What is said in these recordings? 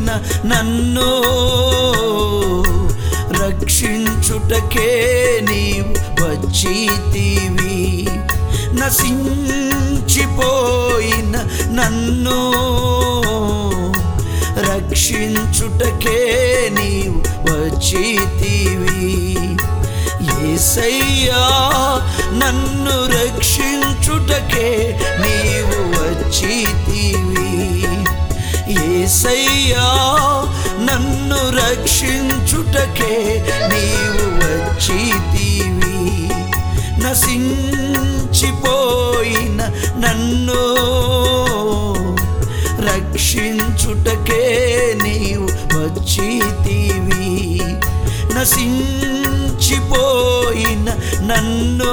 నన్ను రక్షించుటకే నీవు వచ్చితివి. నశించిపోయిన నన్ను రక్షించుటకే నీవు వచ్చితివి. యేసయ్యా నన్ను రక్షించుటకే నీవు వచ్చితివి. యేసయ్యా నన్ను రక్షించుటకే నీవు వచ్చితివి. నశించిపోయిన నన్ను రక్షించుటకే నీవు వచ్చితివి. నశించిపోయిన నన్ను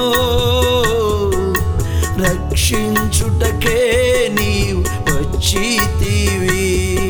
రక్షించుటకే నీవు వచ్చితివి.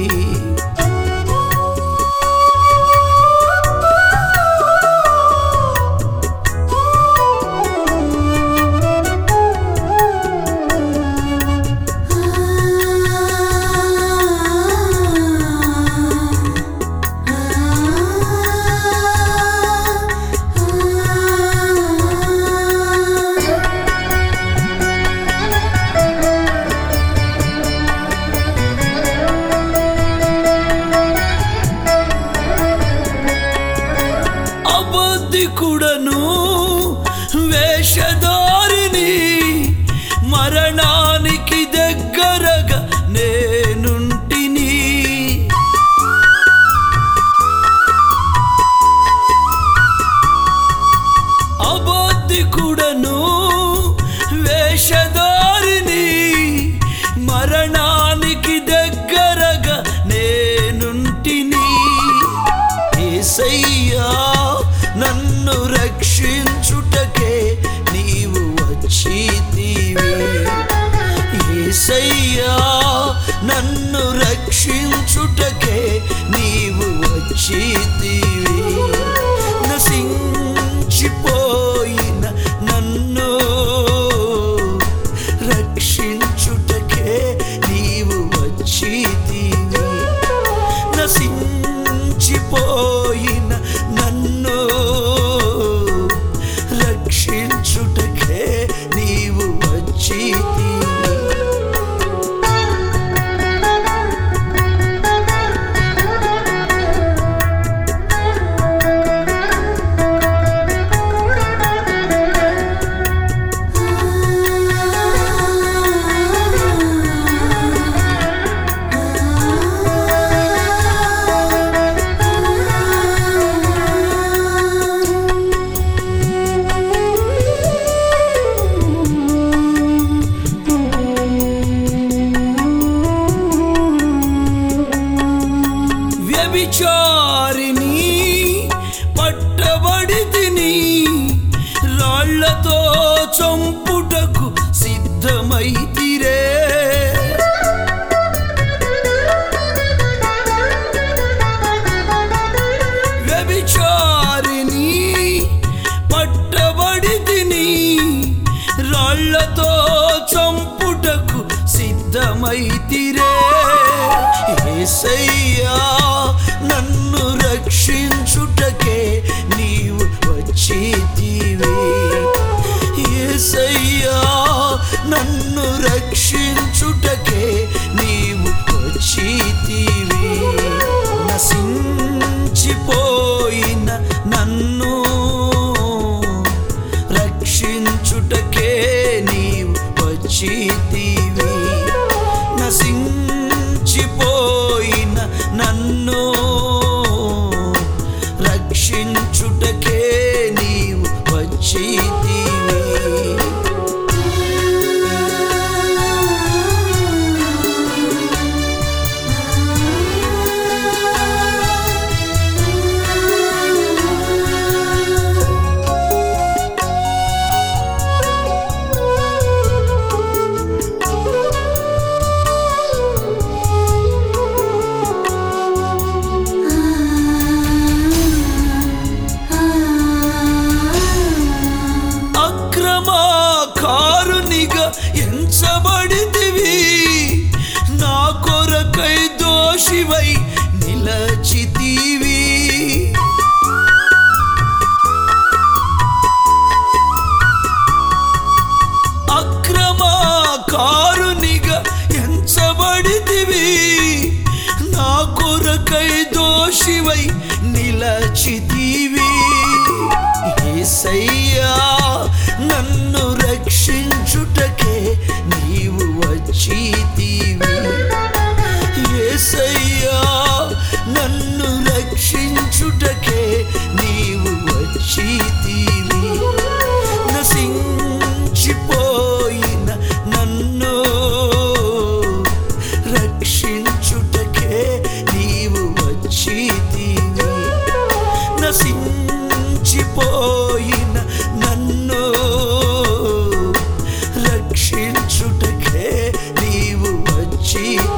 అబద్ధికుడను వేషధారిని మరణానికి దగ్గరగా నేనుంటిని. అబద్ధికుడను వేషధారిని మరణానికి దగ్గరగా నేనుంటిని. యేసయ్యా నన్ను రక్షించుటకే నీవు వచ్చితివి. యేసయ్యా నన్ను రక్షించుటకే నీవు వచ్చితివి. నశించిపోయిన నన్ను రక్షించుటకే నీవు వచ్చితివి. నశించిపోయిన నన్ను రక్షించుటకే నీవు వచ్చితివి. వ్యభిచారిని పట్టబడితిని రాళ్లతో చంపుటకు సిద్ధమైతిరే. వ్యభిచారిని పట్టబడితిని రాళ్లతో చంపుటకు సిద్ధమైతిరే. యేసయ్యా నన్ను రక్షించుటకే నీవు వచ్చితివి. యేసయ్యా నన్ను రక్షించుటకే నీవు వచ్చితివి. నశించిపోయిన నన్ను రక్షించుటకే నీవు వచ్చితివి. నశించిపోయిన నన్ను రక్షించుటకే నీవు వచ్చితివి. ఎంచబడితివి నా కొరకై దోషివై నిలచితివి. అక్రమకారునిగా ఎంచబడితివి, నా కొరకై దోషివై నిలచితివి. యేసయ్యా నన్ను రక్షించుటకే నీవు వచ్చితివి. యేసయ్యా నన్ను రక్షించుటకే నీవు వచ్చితివి. నశించిపోయిన నన్ను రక్షించుటకే నీవు వచ్చితివి. నశించిపోయిన నన్ను రక్షించుటకే నీవు వచ్చితివి.